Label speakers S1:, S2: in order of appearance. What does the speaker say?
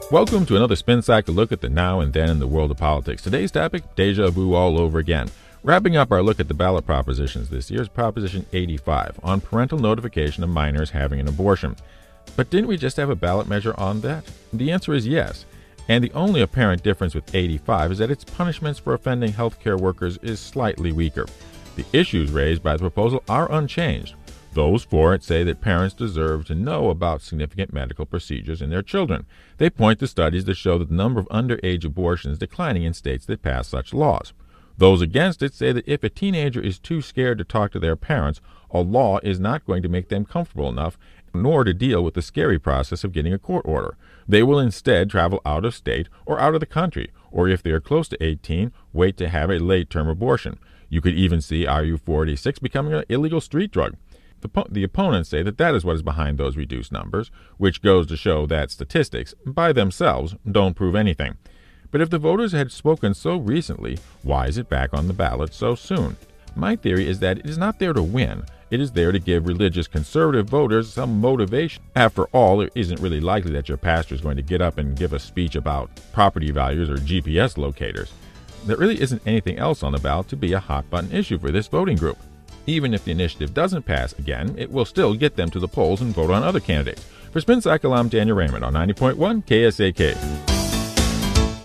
S1: Welcome to another Spin Cycle look at the now and then in the world of politics. Today's topic, deja vu all over again. Wrapping up our look at the ballot propositions this year is Proposition 85 on parental notification of minors having an abortion. But didn't we just have a ballot measure on that? The answer is yes. And the only apparent difference with 85 is that its punishments for offending healthcare workers is slightly weaker. The issues raised by the proposal are unchanged. Those for it say that parents deserve to know about significant medical procedures in their children. They point to studies that show that the number of underage abortions declining in states that pass such laws. Those against it say that if a teenager is too scared to talk to their parents, a law is not going to make them comfortable enough, nor to deal with the scary process of getting a court order. They will instead travel out of state or out of the country, or if they are close to 18, wait to have a late-term abortion. You could even see RU486 becoming an illegal street drug. The opponents say that is what is behind those reduced numbers, which goes to show that statistics, by themselves, don't prove anything. But if the voters had spoken so recently, why is it back on the ballot so soon? My theory is that it is not there to win. It is there to give religious conservative voters some motivation. After all, it isn't really likely that your pastor is going to get up and give a speech about property values or GPS locators. There really isn't anything else on the ballot to be a hot-button issue for this voting group. Even if the initiative doesn't pass again, it will still get them to the polls and vote on other candidates. For Spin Cycle, I'm Daniel Raymond on 90.1 KSAK.